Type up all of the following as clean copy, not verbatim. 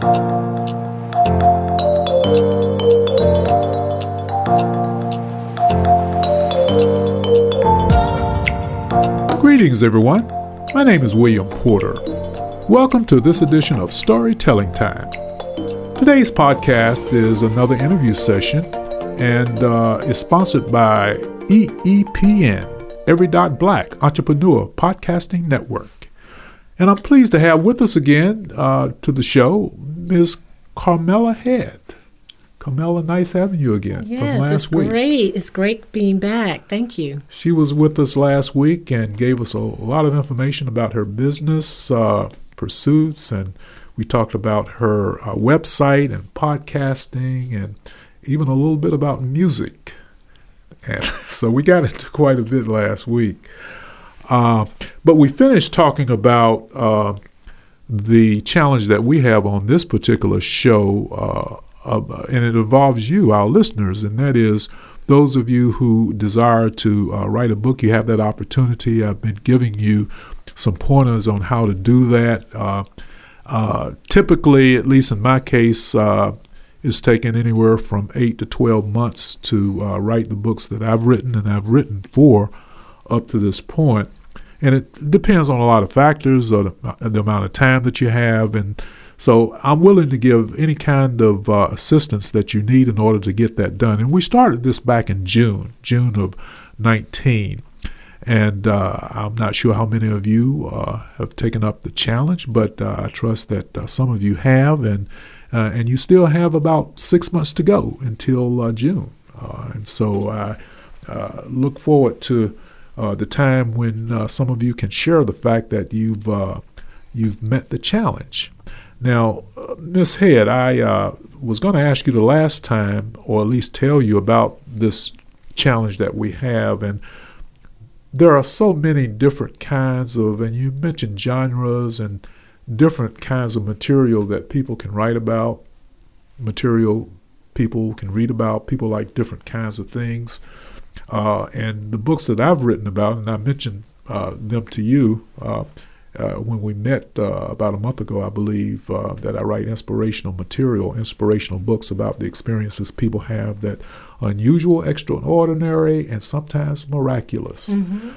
Greetings, everyone. My name is William Porter. Welcome to this edition of Storytelling Time. Today's podcast is another interview session and is sponsored by EEPN, Every Dot Black Entrepreneur Podcasting Network. And I'm pleased to have with us again to the show Ms. Carmela Head. Carmela, nice having you again from last week. Yes, it's great. It's great being back. Thank you. She was with us last week and gave us a lot of information about her business pursuits, and we talked about her website and podcasting and even a little bit about music. And so we got into quite a bit last week. But we finished talking about the challenge that we have on this particular show, and it involves you, our listeners, and that is those of you who desire to write a book. You have that opportunity. I've been giving you some pointers on how to do that. Typically, at least in my case, it's taken anywhere from 8 to 12 months to write the books that I've written, and I've written 4 up to this point. And it depends on a lot of factors, the amount of time that you have. And so I'm willing to give any kind of assistance that you need in order to get that done. And we started this back in June of 19. And I'm not sure how many of you have taken up the challenge, but I trust that some of you have. And you still have about 6 months to go until June. And so I look forward to the time when some of you can share the fact that you've met the challenge. Now, Ms. Head, I was going to ask you the last time, or at least tell you about this challenge that we have, and there are so many different kinds of, and you mentioned genres and different kinds of material that people can write about, material people can read about. People like different kinds of things. And the books that I've written about, and I mentioned them to you when we met about a month ago, I believe, that I write inspirational books about the experiences people have that are unusual, extraordinary, and sometimes miraculous. Mm-hmm.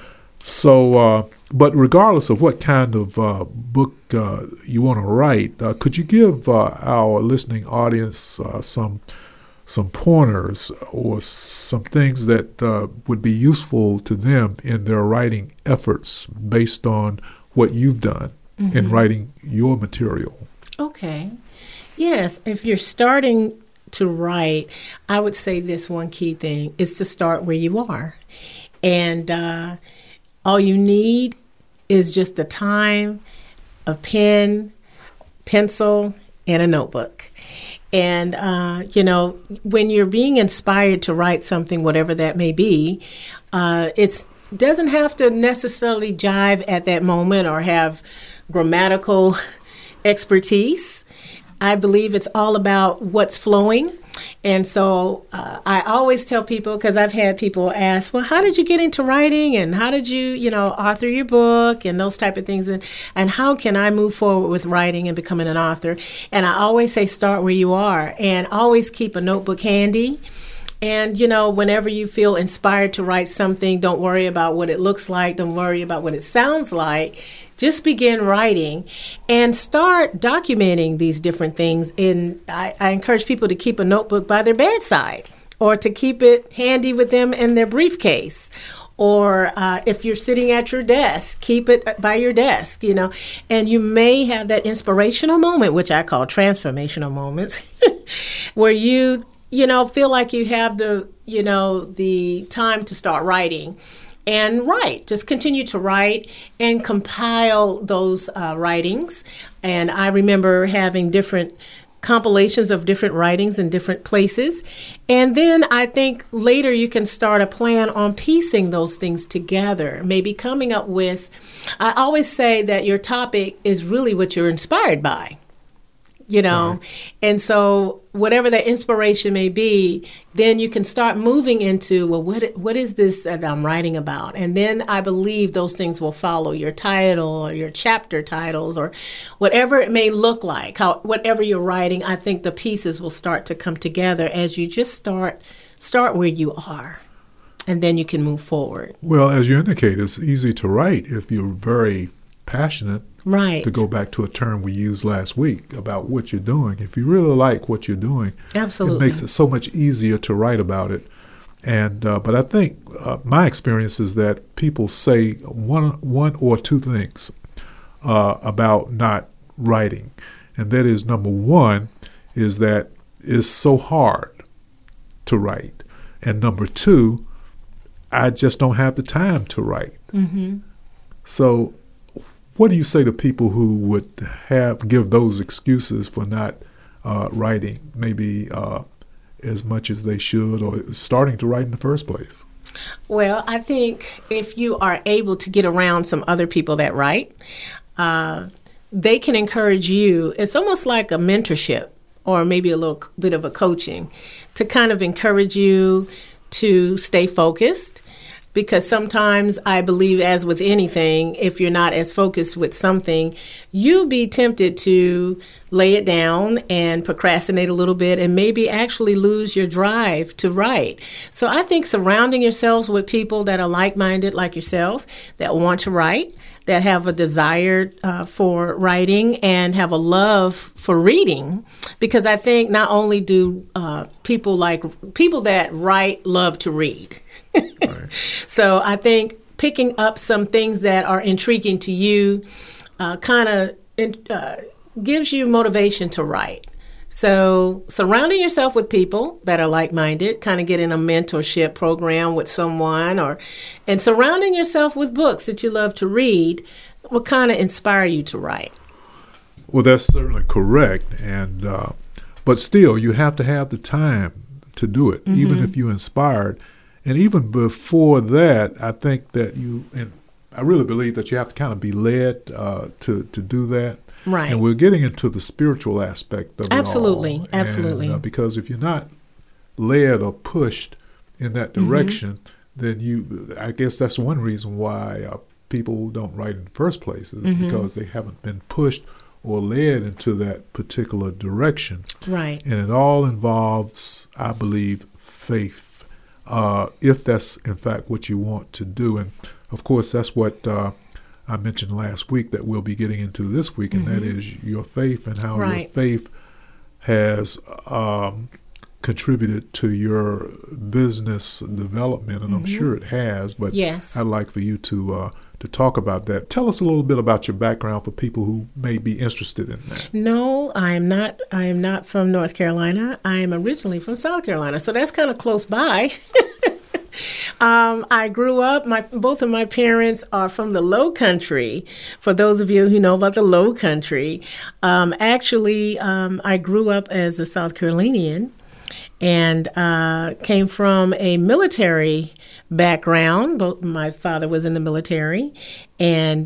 So, but regardless of what kind of book you want to write, could you give our listening audience some pointers or some things that would be useful to them in their writing efforts based on what you've done in writing your material? Okay. Yes, if you're starting to write, I would say this one key thing is to start where you are. And all you need is just the time, a pen, pencil, and a notebook. And, when you're being inspired to write something, whatever that may be, it doesn't have to necessarily jive at that moment or have grammatical expertise. I believe it's all about what's flowing. And so I always tell people, because I've had people ask, well, how did you get into writing, and how did you, author your book and those type of things, and how can I move forward with writing and becoming an author? And I always say start where you are, and always keep a notebook handy. And, whenever you feel inspired to write something, don't worry about what it looks like. Don't worry about what it sounds like. Just begin writing and start documenting these different things. And I encourage people to keep a notebook by their bedside, or to keep it handy with them in their briefcase. Or if you're sitting at your desk, keep it by your desk, And you may have that inspirational moment, which I call transformational moments, where you feel like you have the time to start writing. And write. Just continue to write and compile those writings. And I remember having different compilations of different writings in different places. And then I think later you can start a plan on piecing those things together, maybe coming up with, I always say that your topic is really what you're inspired by. you know. Right. And so whatever that inspiration may be, then you can start moving into, well, what is this that I'm writing about? And then I believe those things will follow your title or your chapter titles or whatever it may look like. Whatever you're writing, I think the pieces will start to come together as you just start where you are. And then you can move forward. Well, as you indicate, it's easy to write if you're very passionate. Right. To go back to a term we used last week about what you're doing. If you really like what you're doing, absolutely, it makes it so much easier to write about it. And but I think my experience is that people say one or two things about not writing, and that is, number one is that it's so hard to write, and number two, I just don't have the time to write. Mm-hmm. So what do you say to people who would give those excuses for not writing, maybe as much as they should, or starting to write in the first place? Well, I think if you are able to get around some other people that write, they can encourage you. It's almost like a mentorship or maybe a little bit of a coaching to kind of encourage you to stay focused. Because sometimes I believe, as with anything, if you're not as focused with something, you'll be tempted to lay it down and procrastinate a little bit and maybe actually lose your drive to write. So I think surrounding yourselves with people that are like-minded like yourself, that want to write, that have a desire for writing and have a love for reading, because I think not only do people that write love to read. Right. So I think picking up some things that are intriguing to you kind of gives you motivation to write. So surrounding yourself with people that are like-minded, kind of getting a mentorship program with someone, and surrounding yourself with books that you love to read will kind of inspire you to write. Well, that's certainly correct, and but still, you have to have the time to do it, even if you're inspired. And even before that, I think that I really believe that you have to kind of be led to do that. Right. And we're getting into the spiritual aspect of it all. Absolutely. And, because if you're not led or pushed in that direction, then I guess that's one reason why people don't write in the first place, is because they haven't been pushed or led into that particular direction. Right. And it all involves, I believe, faith. If that's in fact what you want to do. And of course, that's what I mentioned last week that we'll be getting into this week, and that is your faith and how your faith has contributed to your business development, and I'm sure it has, but yes. I'd like for you to talk about that. Tell us a little bit about your background for people who may be interested in that. No, I am not from North Carolina. I am originally from South Carolina, so that's kind of close by. I grew up, both of my parents are from the Low Country. For those of you who know about the Low Country, I grew up as a South Carolinian and came from a military background. Both my father was in the military, and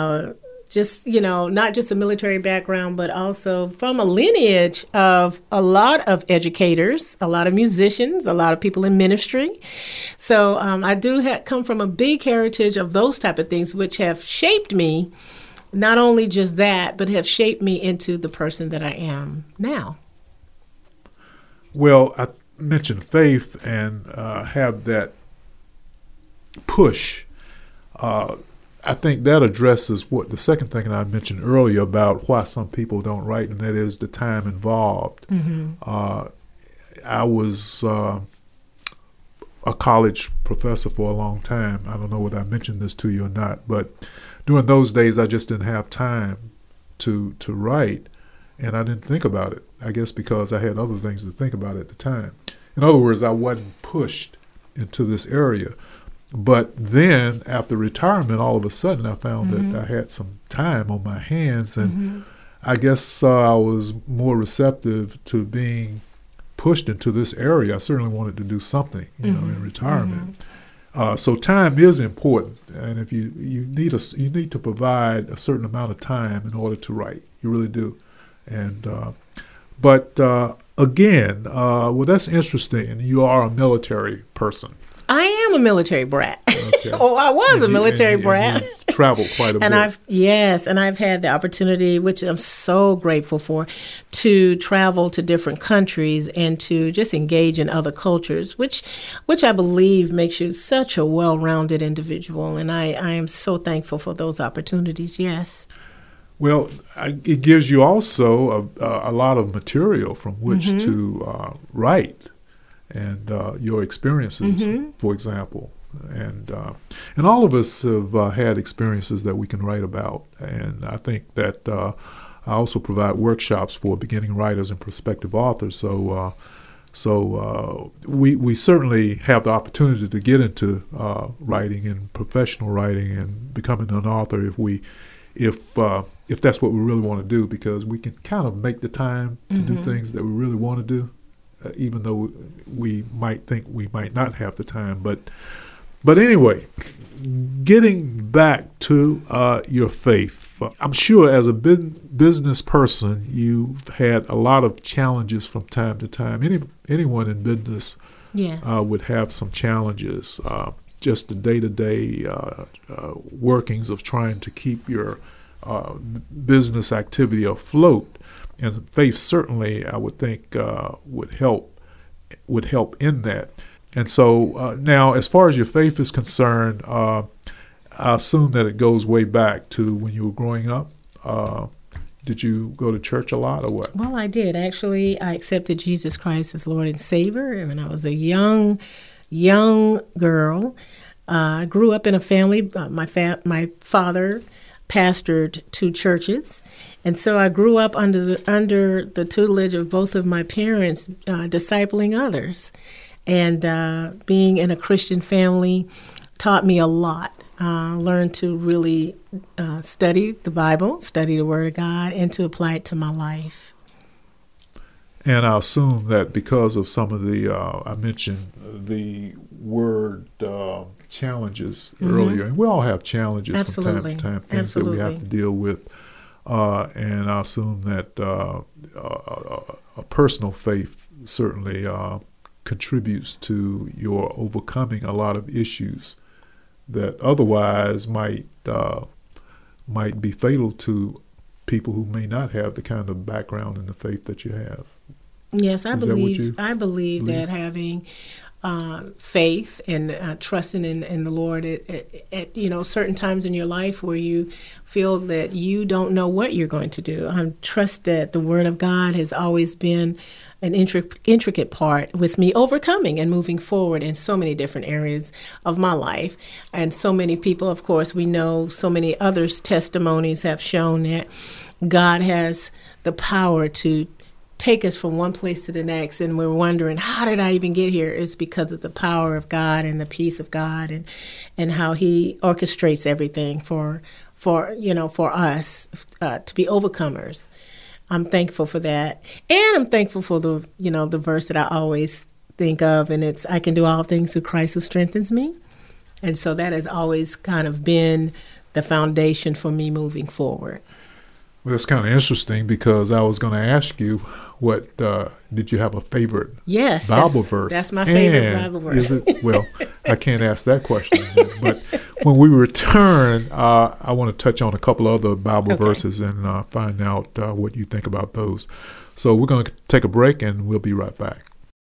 not just a military background, but also from a lineage of a lot of educators, a lot of musicians, a lot of people in ministry. So I do come from a big heritage of those type of things, which have shaped me, not only just that, but have shaped me into the person that I am now. Well, I mentioned faith and have that push. I think that addresses what the second thing that I mentioned earlier about why some people don't write, and that is the time involved. I was a college professor for a long time. I don't know whether I mentioned this to you or not, but during those days I just didn't have time to write, and I didn't think about it, I guess because I had other things to think about at the time. In other words, I wasn't pushed into this area. But then after retirement, all of a sudden I found that I had some time on my hands, and I guess I was more receptive to being pushed into this area. I certainly wanted to do something, in retirement. So time is important, and if you need to provide a certain amount of time in order to write, you really do. And But again, well, that's interesting. You are a military person. I am a military brat. Okay. Oh, I was a military brat. And you've traveled quite a bit. And I've had the opportunity, which I'm so grateful for, to travel to different countries and to just engage in other cultures, which I believe makes you such a well-rounded individual. And I am so thankful for those opportunities. Yes. Well, it gives you also a lot of material from which to write. And your experiences, for example, and all of us have had experiences that we can write about. And I think that I also provide workshops for beginning writers and prospective authors. So we certainly have the opportunity to get into writing and professional writing and becoming an author if that's what we really want to do, because we can kind of make the time to do things that we really want to do. Even though we might think we might not have the time. But anyway, getting back to your faith, I'm sure as a business person, you've had a lot of challenges from time to time. Anyone in business would have some challenges, just the day-to-day workings of trying to keep your business activity afloat. And faith certainly, I would think, would help in that. And so now, as far as your faith is concerned, I assume that it goes way back to when you were growing up. Did you go to church a lot, or what? Well, I did. Actually, I accepted Jesus Christ as Lord and Savior when I was a young girl. I grew up in a family. My father pastored 2 churches. And so I grew up under the tutelage of both of my parents, discipling others. And being in a Christian family taught me a lot. Learned to really study the Bible, study the Word of God, and to apply it to my life. And I assume that because of some of the, I mentioned the word challenges earlier, and we all have challenges from time to time, things that we have to deal with. And I assume that a personal faith certainly contributes to your overcoming a lot of issues that otherwise might be fatal to people who may not have the kind of background in the faith that you have. Yes, I believe that having faith and trusting in the Lord at certain times in your life where you feel that you don't know what you're going to do. I trust that the Word of God has always been an intricate part with me overcoming and moving forward in so many different areas of my life. And so many people, of course, we know so many others' testimonies have shown that God has the power to take us from one place to the next, and we're wondering, how did I even get here? It's because of the power of God and the peace of God and how He orchestrates everything for us to be overcomers. I'm thankful for that, and I'm thankful for the verse that I always think of, and it's, I can do all things through Christ who strengthens me. And so that has always kind of been the foundation for me moving forward. Well, it's kind of interesting because I was going to ask you, what did you have a favorite Bible verse? That's my favorite Bible verse. Is it? Well, I can't ask that question. But when we return, I want to touch on a couple other Bible verses and find out what you think about those. So we're going to take a break, and we'll be right back.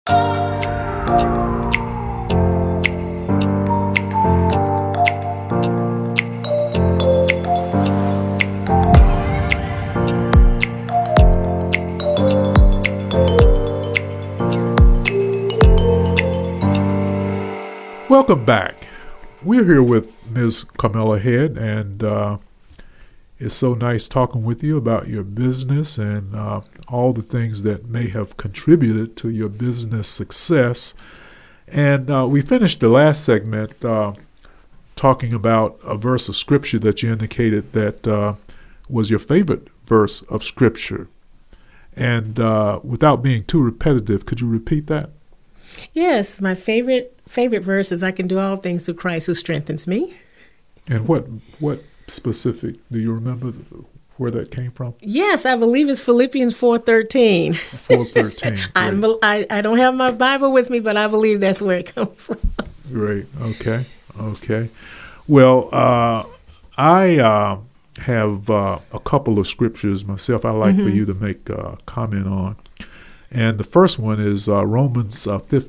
Welcome back. We're here with Ms. Carmela Head, and it's so nice talking with you about your business and all the things that may have contributed to your business success. And we finished the last segment talking about a verse of Scripture that you indicated that was your favorite verse of Scripture. And without being too repetitive, could you repeat that? Yes, my favorite verse is, I can do all things through Christ who strengthens me. And what specific, do you remember where that came from? Yes, I believe it's Philippians 4:13. 4:13. I don't have my Bible with me, but I believe that's where it comes from. Great. Okay. Well, I have a couple of scriptures myself I'd like for you to make a comment on. And the first one is Romans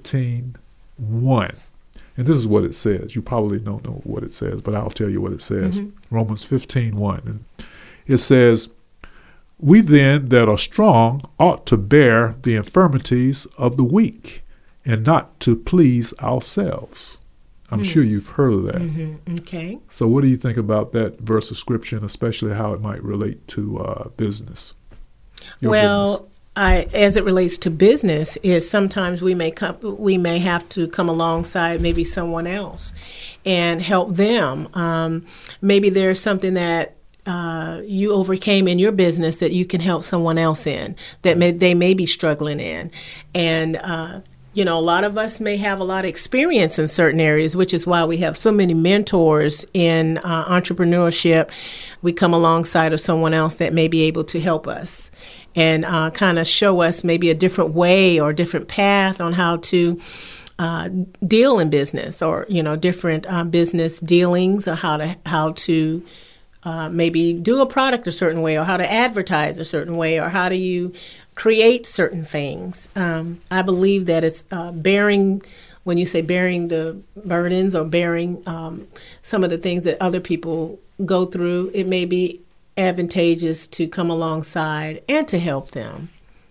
15:1. And this is what it says. You probably don't know what it says, but I'll tell you what it says. Romans 15:1. And it says, "We then that are strong ought to bear the infirmities of the weak, and not to please ourselves." I'm sure you've heard of that. Okay. So what do you think about that verse of scripture, and especially how it might relate to business? Your business. As it relates to business, is sometimes we may have to come alongside maybe someone else and help them. Maybe there's something that you overcame in your business that you can help someone else in that they may be struggling in, and a lot of us may have a lot of experience in certain areas, which is why we have so many mentors in entrepreneurship. We come alongside of someone else that may be able to help us and kind of show us maybe a different way or different path on how to deal in business, or different business dealings, or how to maybe do a product a certain way, or how to advertise a certain way, or how do you create certain things. I believe that it's bearing, when you say bearing the burdens or bearing some of the things that other people go through, it may be advantageous to come alongside and to help them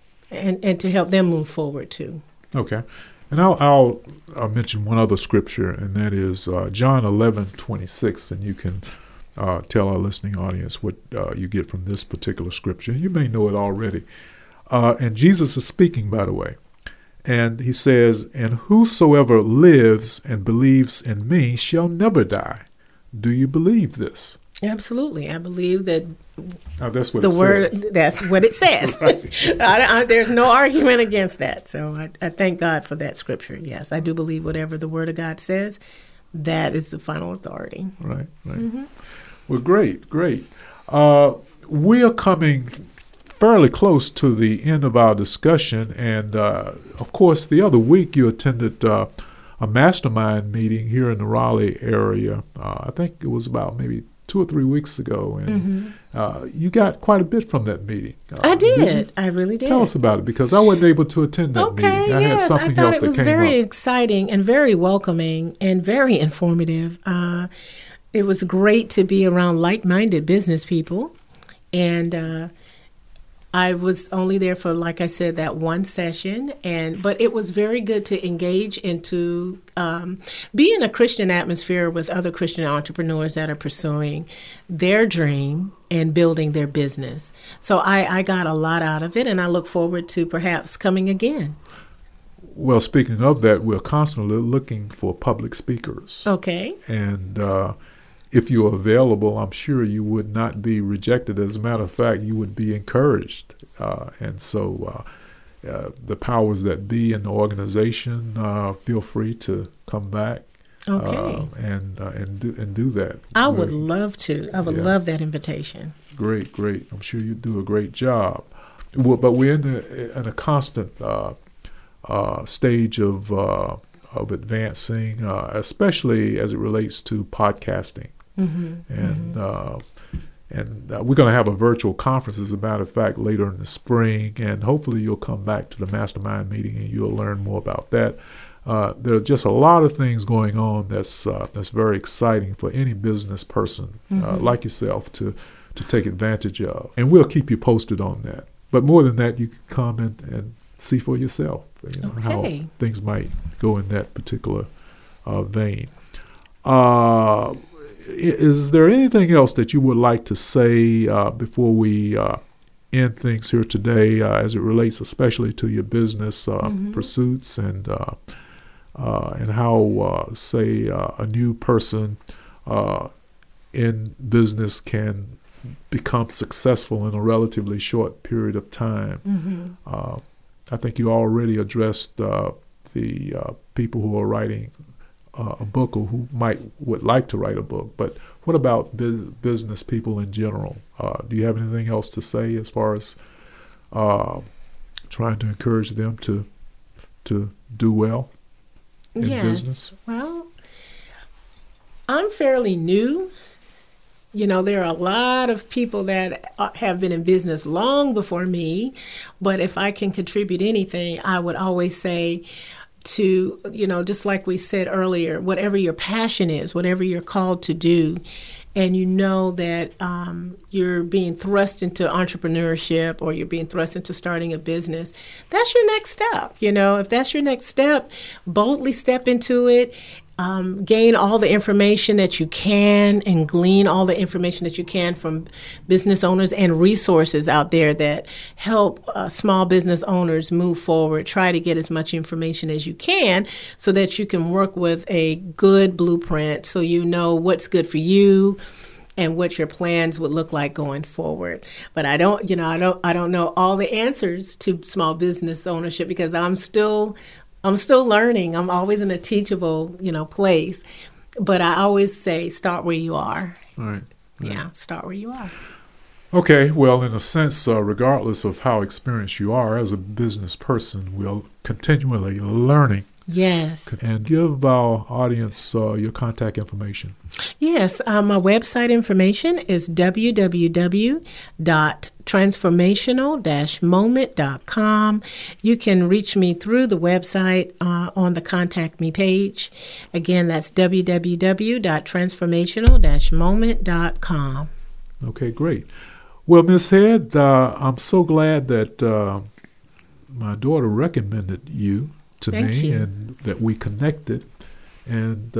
and to help them move forward too. Okay. And I'll mention one other scripture, and that is John 11:26, and you can tell our listening audience what you get from this particular scripture. You may know it already. And Jesus is speaking, by the way. And he says, "And whosoever lives and believes in me shall never die." Do you believe this? Absolutely. I believe that that's what the it word says. That's what it says. There's no argument against that. So I thank God for that scripture. Yes, I do believe whatever the word of God says, that is the final authority. Right. Well, great. We are coming fairly close to the end of our discussion, and of course, the other week you attended a mastermind meeting here in the Raleigh area. I think it was about maybe 2 or 3 weeks ago, and you got quite a bit from that meeting. I did. I really did. Tell us about it, because I wasn't able to attend that meeting. I had something else that came up. I thought it was very exciting and very welcoming and very informative. It was great to be around like-minded business people, and I was only there for, like I said, that one session, but it was very good to engage into be in a Christian atmosphere with other Christian entrepreneurs that are pursuing their dream and building their business. So I got a lot out of it, and I look forward to perhaps coming again. Well, speaking of that, we're constantly looking for public speakers. Okay. And if you're available, I'm sure you would not be rejected. As a matter of fact, you would be encouraged. And so the powers that be in the organization, feel free to come back and do that. I would love to. I would love that invitation. Great. I'm sure you do a great job. Well, but we're in a constant stage of advancing, especially as it relates to podcasting. And we're going to have a virtual conference, as a matter of fact, later in the spring, and hopefully you'll come back to the mastermind meeting and you'll learn more about that. There are just a lot of things going on that's very exciting for any business person like yourself to take advantage of, and we'll keep you posted on that. But more than that, you can come and see for yourself, how things might go in that particular vein. Is there anything else that you would like to say before we end things here today, as it relates especially to your business pursuits and how, say, a new person in business can become successful in a relatively short period of time? I think you already addressed the people who are writing a book or who would like to write a book, but what about business people in general? Do you have anything else to say as far as trying to encourage them to do well in business? Well, I'm fairly new. There are a lot of people that have been in business long before me, but if I can contribute anything, I would always say to, just like we said earlier, whatever your passion is, whatever you're called to do, and that you're being thrust into entrepreneurship or you're being thrust into starting a business, that's your next step. If that's your next step, boldly step into it. Gain all the information that you can and glean all the information that you can from business owners and resources out there that help small business owners move forward. Try to get as much information as you can so that you can work with a good blueprint so you know what's good for you and what your plans would look like going forward. But I don't know all the answers to small business ownership because I'm still learning. I'm always in a teachable, place. But I always say, start where you are. All right. Yeah, start where you are. Okay. Well, in a sense, regardless of how experienced you are as a business person, we're continually learning. Yes. And give our audience your contact information. Yes. My website information is www.transformational-moment.com. You can reach me through the website on the Contact Me page. Again, that's www.transformational-moment.com. Okay, great. Well, Ms. Head, I'm so glad that my daughter recommended you to Thank me you. and that we connected, and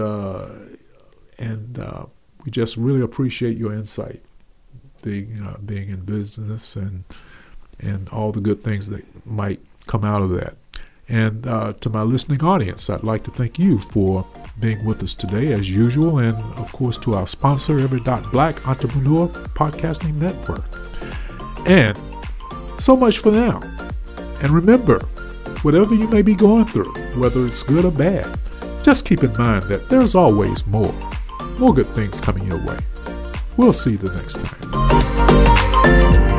we just really appreciate your insight, being in business and all the good things that might come out of that. And to my listening audience, I'd like to thank you for being with us today as usual, and of course to our sponsor, Every.Black Entrepreneur Podcasting Network. And so much for now. And remember, whatever you may be going through, whether it's good or bad, just keep in mind that there's always more good things coming your way. We'll see you the next time.